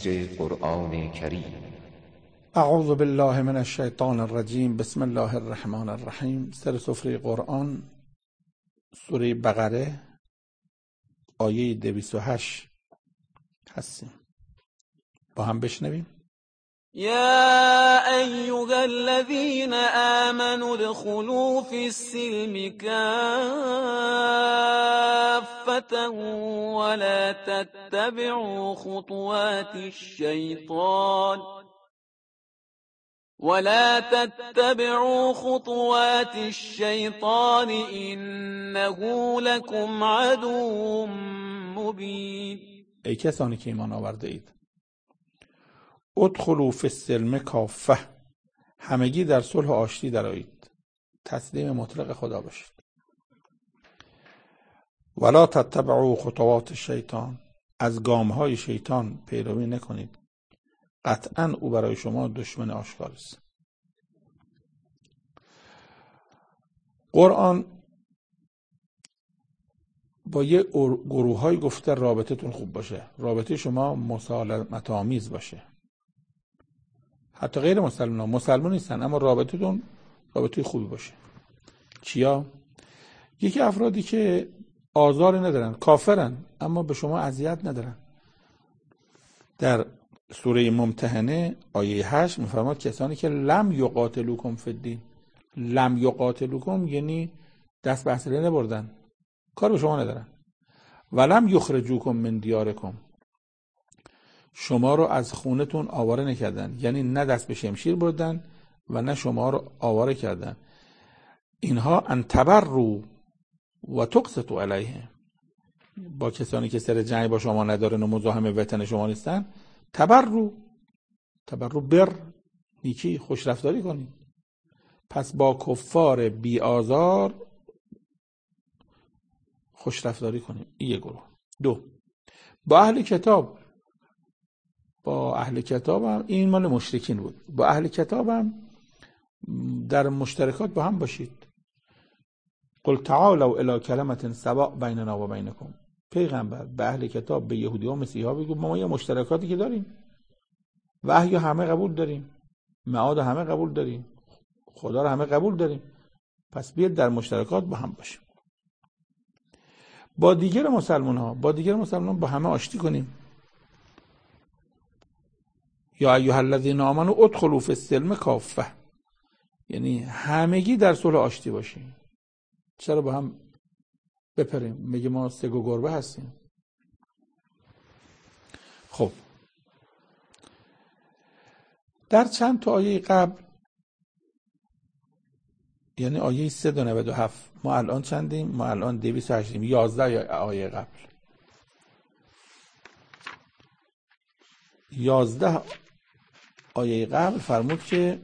نتیجه قرآن کریم. اعوذ بالله من الشیطان الرجیم. بسم الله الرحمن الرحیم. سر سفره قرآن، سوره بقره، آیه 208 هستیم. با هم بشنویم. يا أيها الذين آمنوا ادخلوا في السلم كافة ولا تتبعوا خطوات الشيطان إنه لكم عدو مبين. ای کسانی که ایمان آورده اید، ادخلوا فی السلم کافه، همگی در صلح و آشتی درآیید، تسلیم مطلق خدا باشید. ولا تتبعوا خطوات الشیطان، از گامهای شیطان پیروی نکنید، قطعا او برای شما دشمن آشکار است. قرآن با یه گروه‌های گفته رابطتون خوب باشه، رابطه شما مسالمت آمیز باشه. حتی غیر مسلمان نیستن اما رابطتون رابطه خوبی باشه. کیا؟ یکی افرادی که آزاری ندارن، کافرن اما به شما اذیت ندارن. در سوره ممتحنه آیه 8 میفرماد کسانی که لم یقاتلوکم فی الدین. لم یقاتلوکم یعنی دست به اسلحه نبردن، کار به شما ندارن. ولم یخرجوکم من دیارکم، شما رو از خونتون آواره نکردن، یعنی نه دست به شمشیر بردن و نه شما رو آواره کردن. اینها ان تبروا و تقسطوا علیهم، با کسانی که سر جنگ با شما ندارن و مزاحم وطن شما نیستن، تبروا بر، نیکی، خوش رفتاری کنید. پس با کفار بی آزار خوش رفتاری کنید. این یک گروه. دو، با اهل کتاب هم، این مال مشرکین بود، با اهل کتاب هم در مشترکات با هم باشید. قل تعالوا الی کلمة سواء بیننا و بینکم، پیغمبر به اهل کتاب، به یهودی ها، مسیحی ها بگو ما یه مشترکاتی که داریم، وحی همه قبول داریم، معاد همه قبول داریم، خدا رو همه قبول داریم، پس بیاید در مشترکات با هم باشیم. با دیگر مسلمان با همه آشتی کنیم. یا ایها الذین آمنوا ادخلوا فی السلم کافه، یعنی همگی در صلح آشتی باشیم. چرا با هم بپریم؟ میگه ما سگ و گربه هستیم. خب در چند تا آیه قبل، یعنی آیه 397، ما الان چندیم؟ ما الان 208، 11 آیه قبل، 11 آیه قبل فرمود که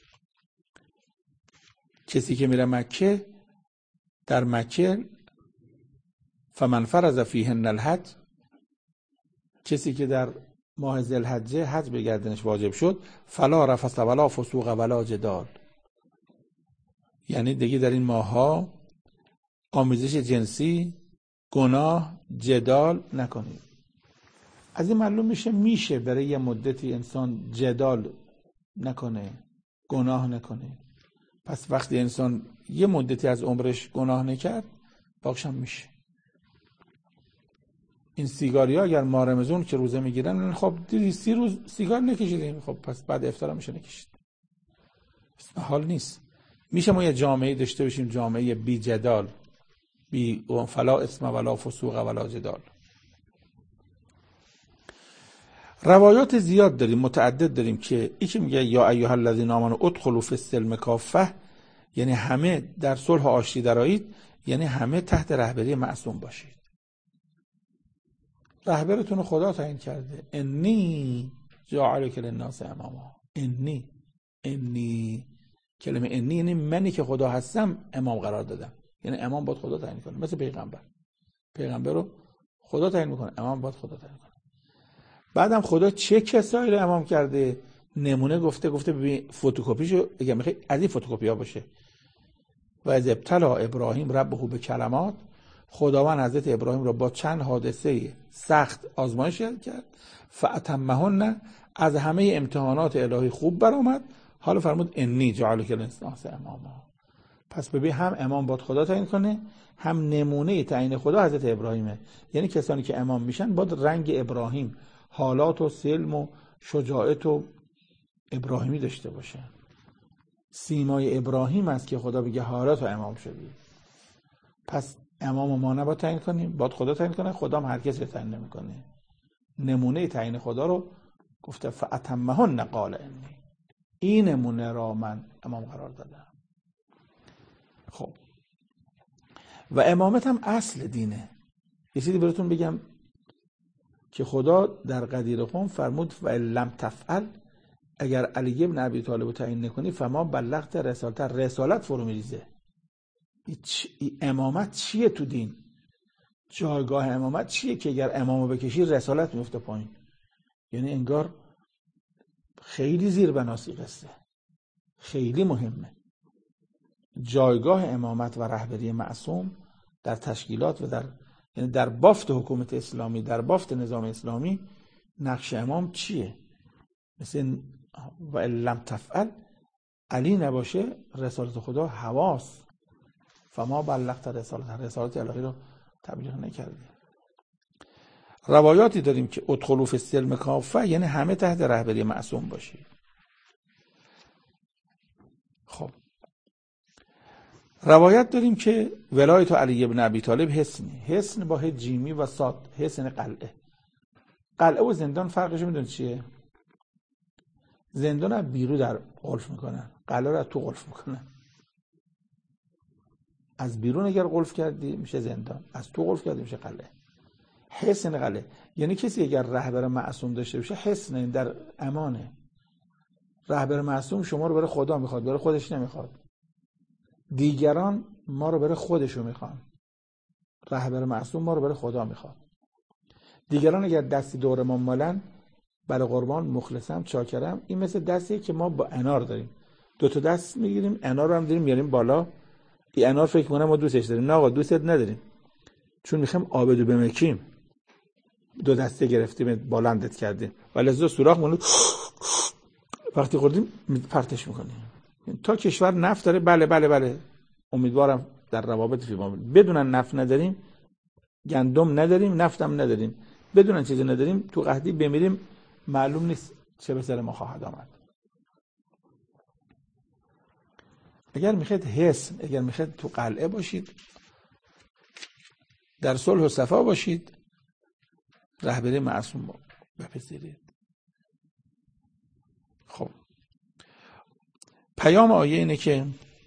کسی که میره مکه، در مکه فمن فرض فیهن الحج، کسی که در ماه ذوالحجه حج به گردنش واجب شد، فلا رفث ولا فسوق ولا جدال، یعنی دیگه در این ماه‌ها آمیزش جنسی، گناه، جدال نکنید. از این معلوم میشه برای یه مدتی انسان جدال نکنه، گناه نکنه. پس وقتی انسان یه مدتی از عمرش گناه نکرد، باقیشم میشه. این سیگاری ها اگر ماه رمضان که روزه میگیرن، خب 30 روز سیگار نکشیدیم، خب پس بعد افطار میشه نکشید. حال نیست. میشه ما یه جامعه داشته باشیم، جامعه بی جدال، بی فلا اسم ولا فسوق ولا جدال. روایات زیاد داریم، متعدد داریم که یکی میگه یا ایها الذین آمنوا ادخلوا فی السلم کافه، یعنی همه در صلح و آشتی درآیید، یعنی همه تحت رهبری معصوم باشید. رهبرتون رو خدا تعیین کرده. انی جاعلک للناس اماما. انی کلمه انی یعنی منی که خدا هستم امام قرار دادم، یعنی امام باید خدا تعیین کنه. مثل پیغمبر رو خدا تعیین میکنه، امام باید خدا تعیین کنه. بعدم خدا چه کسایی رو امام کرده؟ نمونه گفته ببین فتوکپیشو اگه میخوای از این فتوکپی ها باشه. و از ابتلا ابراهیم ربه به کلمات خداوند حضرت ابراهیم را با چند حادثه سخت آزمایش کرد، فاتمهن، از همه امتحانات الهی خوب برآمد. حالا فرمود انی جعلک للناس اماما. پس ببین هم امام باید خدا تعیین کنه، هم نمونه تعیین خدا حضرت ابراهیمه. یعنی کسانی که امام میشن باید رنگ ابراهیم، حالات و سلم و شجاعت و ابراهیمی داشته باشن. سیمای ابراهیم است که خدا بگه حالات و امام شدی. پس امام ما نباید تعیین کنیم، باید خدا تعیین کنه. خدا هم هر کسی تعیین نمیکنه. نمونه تعیین خدا رو گفته فاتمهن قال انی، این نمونه را من امام قرار دادم. خب و امامت هم اصل دینه. یه چیزی براتون بگم که خدا در قدیر قوم فرمود و لم تفعل، اگر علی ابن ابی طالب رو تعیین نکنی فما بلغت رسالت. رسالت فرو میریزه. امامت چیه تو دین؟ جایگاه امامت چیه که اگر امامو بکشی رسالت میفته پایین؟ یعنی انگار خیلی زیر بناسی قصه، خیلی مهمه. جایگاه امامت و رهبری معصوم در تشکیلات و یعنی در بافت حکومت اسلامی، در بافت نظام اسلامی، نقش امام چیه؟ مثل و لم تفعل، علی نباشه رسالت خدا هواست. فما بلغت رسالت الهی رو تبلیغ نکردی. روایاتی داریم که ادخلوا فی السلم کافه، یعنی همه تحت رهبری معصوم باشید. خب روایت داریم که ولایت علی ابن ابی طالب حصن با ه جیمی و صاد، حصن قلعه. قلعه و زندان فرقش میدونید چیه؟ زندان از بیرون در قلف میکنن، قلعه رو از تو قلف میکنن. از بیرون اگر قلف کردی میشه زندان، از تو قلف کردی میشه قلعه. حصن قلعه یعنی کسی اگر رهبر معصوم داشته باشه حصن در امانه. رهبر معصوم شما رو برای خدا میخواد، برای خودش نمیخواد. دیگران ما رو برای خودشو میخوان. رهبر معصوم ما رو برای خدا میخواد. دیگران اگر دستی دور ما مالن، برای قربان مخلصم چاکرم، این مثل دستیه که ما با انار داریم. 2 تا دست میگیریم، انار رو هم داریم میاریم بالا. این انار فکر کنم ما دوستش داریم. نه آقا دوستت نداریم، چون میخوایم عابدو بمکیم. 2 دسته گرفتیم بلندت کردیم ولی از 2 سوراخ مونو وقتی خوردیم پرتش میکنیم. تا کشور نفت داره، بله امیدوارم در روابط فیما بدونن نفت نداریم، گندم نداریم، نفتم نداریم، بدونن چیزی نداریم، تو قحطی بمیریم معلوم نیست چه به سر ما خواهد آمد. اگر میخواید حصن، اگر میخواید تو قلعه باشید، در صلح و صفا باشید، رهبری معصوم بپذیرید. خب پیام آیه اینه که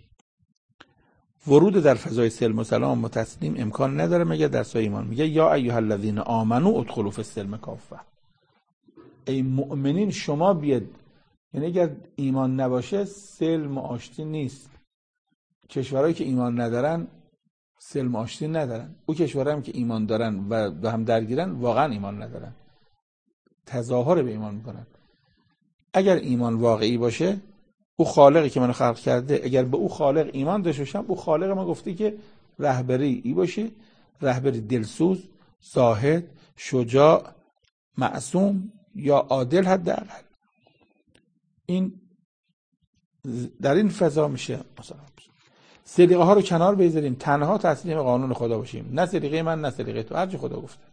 ورود در فضای سلم و سلام و تسلیم امکان نداره مگر در سایه ایمان. میگه یا ایها الذین آمنو ادخلوا فی السلم کافه. ای مؤمنین شما بیاد. یعنی اگر ایمان نباشه سلم و آشتی نیست. کشورهایی که ایمان ندارن سلم و آشتی ندارن. او کشورهایی که ایمان دارن و با هم درگیرن واقعا ایمان ندارن، تظاهر به ایمان میکنن. اگر ایمان واقعی باشه، او خالقی که منو خلق کرده، اگر به او خالق ایمان داشته باشم، او خالق ما گفته که رهبری ای باشه، رهبری دلسوز، زاهد، شجاع، معصوم یا عادل حداقل. این در این فضا میشه مثلا سلیقه ها رو کنار بذاریم، تنها تسلیم قانون خدا باشیم. نه سلیقه من نه سلیقه تو، هرچی خدا گفته.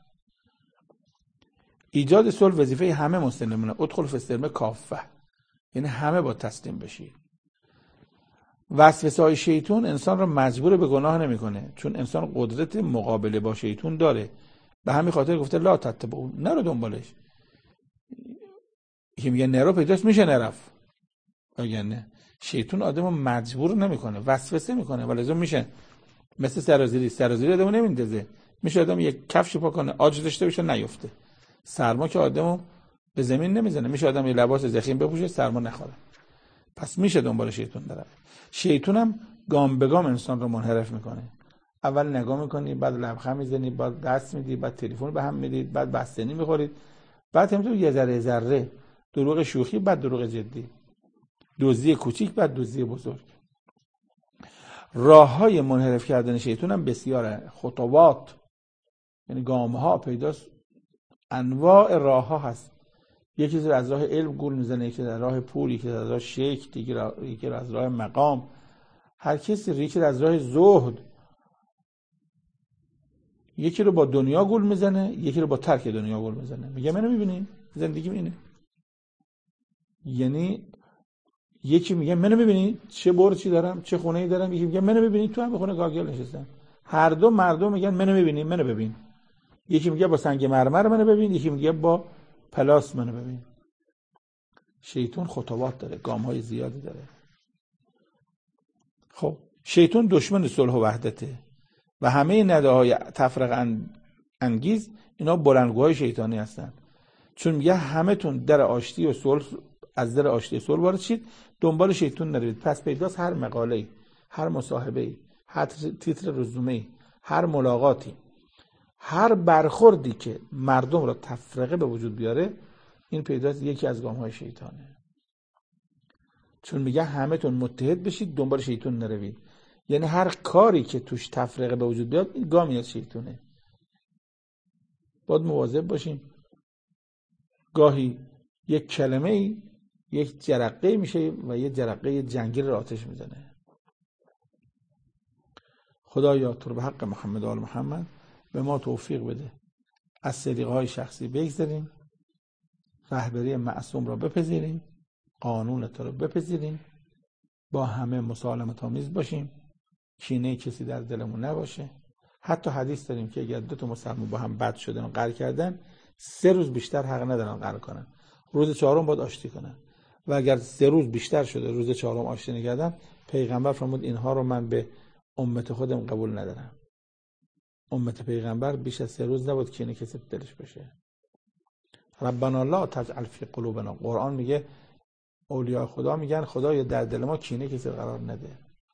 ایجاد صلح وظیفه همه مسلمانه. ادخل فی السلم کافه، یعنی همه با تسلیم بشی. وسوسه های شیطان انسان رو مجبور به گناه نمیکنه، چون انسان قدرت مقابله با شیطان داره. به همین خاطر گفته لا تتبعوا، نرو دنبالش. که میگه نرو پیداش میشه نرفت. اگر نه شیطان آدمو مجبور نمیکنه، وسوسه میکنه، ولی لازم میشه. مثل سرازیری آدمو نمیندازه. میشه آدم یک کفش پا کنه، عاج داشته باشه نیفته. سرما که آدمو به زمین نمیزنه. میشه آدم یه لباس ضخیم بپوشه سرما نخوره. پس میشه دنبال شیطان بره. شیطان هم گام به گام انسان رو منحرف میکنه. اول نگاه میکنی، بعد لبخند میزنی، بعد دست میدی، بعد تلفن به هم میدید، بعد بستنی میخورید، بعد همینطور یه ذره ذره دروغ شوخی، بعد دروغ جدی، دزدی کوچیک، بعد دزدی بزرگ. راه‌های منحرف کردن شیطان هم بسیاره. خطوات یعنی گام‌ها پیداست، انواع راه‌ها هست. یکی از راه علم گول میزنه، یکی از راه پول، یکی از راه شیک، یکی از راه مقام، هر کسی یکی از راه زهد. یکی رو با دنیا گول میزنه، یکی رو با ترک دنیا گول میزنه. میگه منو میبینی؟ زندگیم اینه. یعنی یکی میگه منو میبینی چه برچی دارم، چه خونه‌ای دارم، یکی میگه منو میبینی تو هم به خونه گاگل نشستم. هر دو مردم میگن منو میبینی، منو ببین. یکی میگه با سنگ مرمر منو ببین، یکی میگه با پلاس منو ببین. شیطان خطوات داره، گام‌های زیادی داره. خب شیطان دشمن صلح و وحدته و همه نداهای تفرقه انگیز اینا بلندگوهای شیطانی هستن. چون میگه همه تون در آشتی و صلح، از در آشتی صلح وارد شید، دنبال شیطان نروید. پس پیداست هر مقاله‌ای، هر مصاحبه‌ای، هر تیتر رزومه‌ای، هر ملاقاتی، هر برخوردی که مردم را تفرقه به وجود بیاره، این پیداست یکی از گام‌های شیطانه. چون میگه همه تون متحد بشید، دنبال شیطان نروید. یعنی هر کاری که توش تفرقه به وجود بیاد، این گامی از شیطانه. باید مواظب باشیم. گاهی یک کلمه‌ای یک جرقه میشه و یک جرقه جنگی رو آتش میزنه. خدایا تو رو به حق محمد و آل محمد به ما توفیق بده از سلیقه‌های شخصی بگذریم، رهبری معصوم را بپذیریم، قانون تو رو بپذیریم، با همه مسالمت آمیز باشیم، کینه کسی در دلمون نباشه. حتی حدیث داریم که اگر دو تا مسلمان با هم بد شدن و قهر کردن 3 روز بیشتر حق ندارن قهر کنن، روز 4م باید آشتی کنن. و اگر 3 روز بیشتر شده روز 4م آشتی نکردن، پیغمبر فرمود اینها رو من به امت خودم قبول ندارم. امت پیغمبر بیش از 3 روز نباید کینه کسی دلش بشه. ربنا لا تجعل فی قلوبنا، قرآن میگه، اولیاء خدا میگن خدایا در دل ما کینه کسی قرار نده.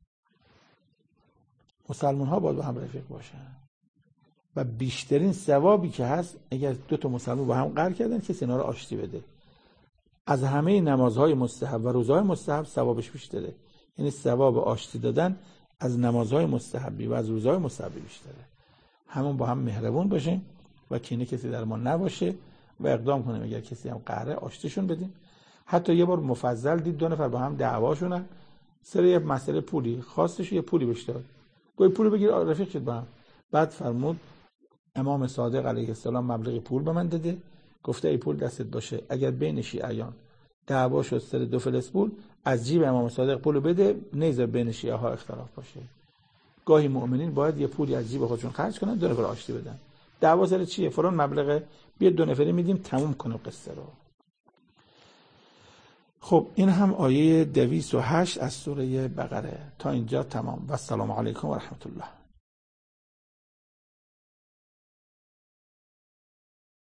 مسلمان ها باید با هم رفیق باشن و بیشترین ثوابی که هست اگر 2 تا مسلمان با هم قهر کردن کسی اینا رو آشتی بده. از همه نمازهای مستحب و روزهای مستحب ثوابش بیشتره. یعنی ثواب آشتی دادن از نمازهای مستحبی و از روزهای مستحبی بیشتره. همون با هم مهربون باشیم و کینه کسی در ما نباشه و اقدام کنیم اگر کسی هم قهره آشتیشون بدیم. حتی یه بار مفضل دید 2 نفر با هم دعواشونن سر یه مسئله پولی، خواستش یه پولی بهش داد، گفت پول بگیر رفیق شد با هم. بعد فرمود امام صادق علیه السلام مبلغ پول به من داده، گفته ای پول دستت باشه اگر بین شیعیان دعوا شد سر 2 فلس پول، از جیب امام صادق پولو بده، نذار بین شیعه ها اختلاف باشه. گاهی مؤمنین باید یه پولی از جیب خودشون خرج کنن 2 نفر آشتی بدن. دعوا سر چیه؟ فلان مبلغ، بیا 2 نفری میدیم تموم کنه قصه رو. خب این هم آیه 208 از سوره بقره. تا اینجا تمام و السلام علیکم و رحمت الله.